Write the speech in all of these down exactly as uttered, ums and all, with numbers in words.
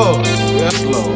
Lord, yes, Lord.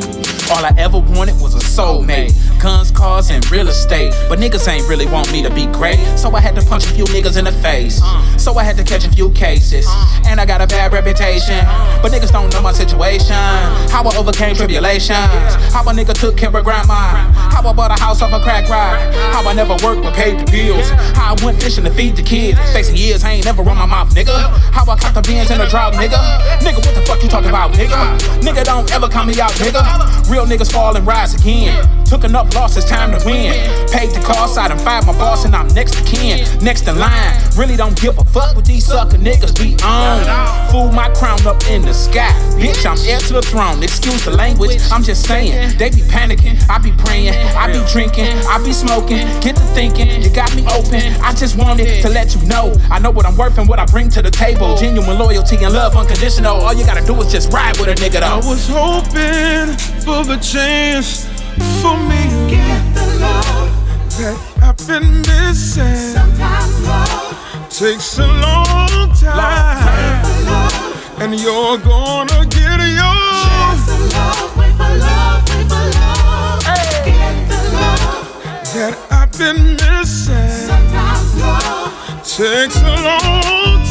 All I ever wanted was a soulmate. Guns, cars, and real estate. But niggas ain't really want me to be great. So I had to punch a few niggas in the face. So I had to catch a few cases. And I got a bad reputation. But niggas don't know my situation. How I overcame tribulations. How a nigga took care of grandma. How I bought a house off a crack ride. How I never worked but paid the bills. How I went fishing to feed the kids. Facing years, I ain't never run my mouth, nigga. How I caught the beans in the drought, nigga. Nigga, what the fuck you talking about, nigga? Nigga, don't ever count me out, nigga. Real niggas fall and rise again. Took enough losses, time to win. Paid the cost, I done fired my boss and I'm next to kin. Next in line, really don't give a fuck what these sucker niggas be on. Fool my crown up in the sky. Bitch, I'm heir to the throne, excuse the language, I'm just saying. They be panicking, I be praying, I be drinking, I be smoking. Get to thinking, you got me open. I just wanted to let you know I know what I'm worth and what I bring to the table. Genuine loyalty and love, unconditional. All you gotta do is just ride with a nigga though. I was hoping for the chance for me to get the love that I've been missing. Sometimes love takes a long time, wait for love, and you're gonna get yours. chance to love, wait for love, wait for love, Hey. get the love that I've been missing. sometimes love Takes a long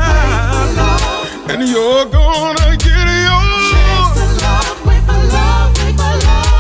time, love, and you're gonna get yours. chance to love, wait for love, wait for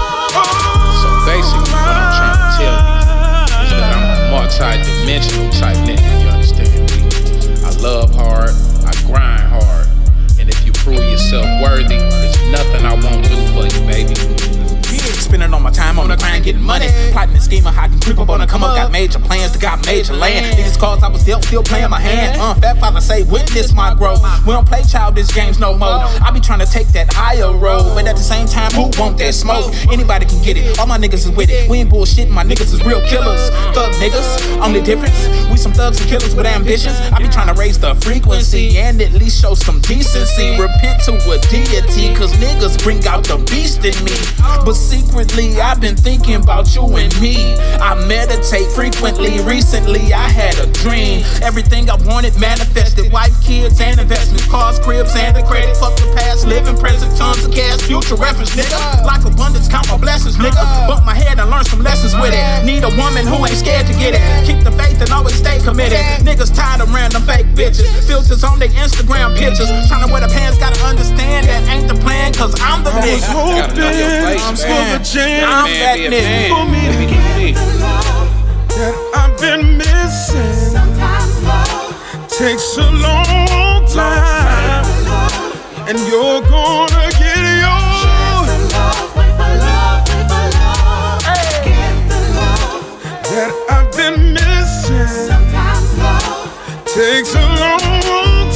love. So basically what I'm trying to tell you is that I'm a multi-dimensional type nigga, you understand me? I love hard, I grind hard, and if you prove yourself worthy, there's nothing I won't do for you, baby. Spending all my time on the grind, getting money. Plotting and scheming, hiding, creep up on the come up. Got major plans to got major land. Niggas cause I was still, still playing my hand. Uh, Fat Father say, witness my growth. We don't play childish games no more. I be trying to take that higher road, but at the same time, who want that smoke? Anybody can get it. All my niggas is with it. We ain't bullshitting, my niggas is real killers. Thug niggas, only difference. We some thugs and killers with ambitions. I be trying to raise the frequency and at least show some decency. Repent to a deity, cause niggas bring out the beast in me. But secretly, I've been thinking about you and me. I meditate frequently. Recently, I had a dream. Everything I wanted manifested. Wife, kids, and investments. Cars, cribs, and the credit. Fuck the past, living present. Tons of cash, future reference, nigga. Like abundance, count my blessings, nigga. Bump my head and learn some lessons with it. Need a woman who ain't scared to get it. Keep the faith and always stay committed. Niggas tired of random fake bitches. Filters on their Instagram pictures. Tryna wear the pants, gotta understand that ain't the plan, cause I'm the I was nigga. hoping I'm for the chance I'm that nigga. for me to get The love, that I've been missing. sometimes love, Takes a long time, love, and you're gonna get yours. the love, wait for love, wait for love, get the love, That I've been missing. sometimes love, Takes a long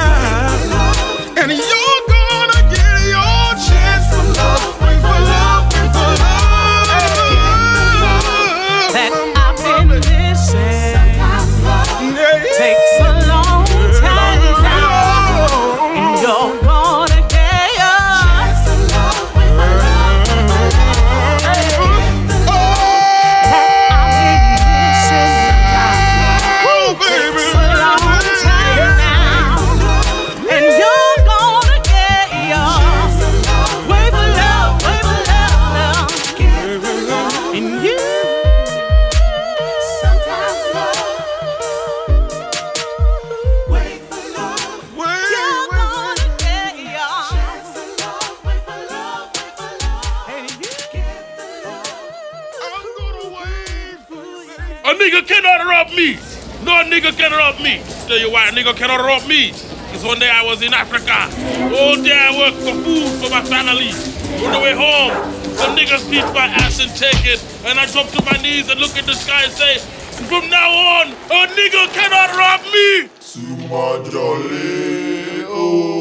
time, and you're gonna get your chance for love. Wait for love, wait for love. That I've been missing. sometimes love, Yeah. Takes a long time now, and you're gonna get yours. the love, wait for love, wait for love, That I've been missing. Oh, baby. Takes a long time now, and you're gonna get yours. Wait for love, wait for love, and you. sometimes love, wait for love, Wait, You're wait, gonna get yours. the love, wait for love, wait for love, And you. I'm gonna wait for you. A nigga cannot rob me. No nigga can rob me. Tell you why a nigga cannot rob me. Because one day I was in Africa. All day I worked for food for my family. On the way home, some niggas beat my ass and take it. And I drop to my knees and look at the sky and say, from now on, a nigga cannot rob me. Suma jolly, oh.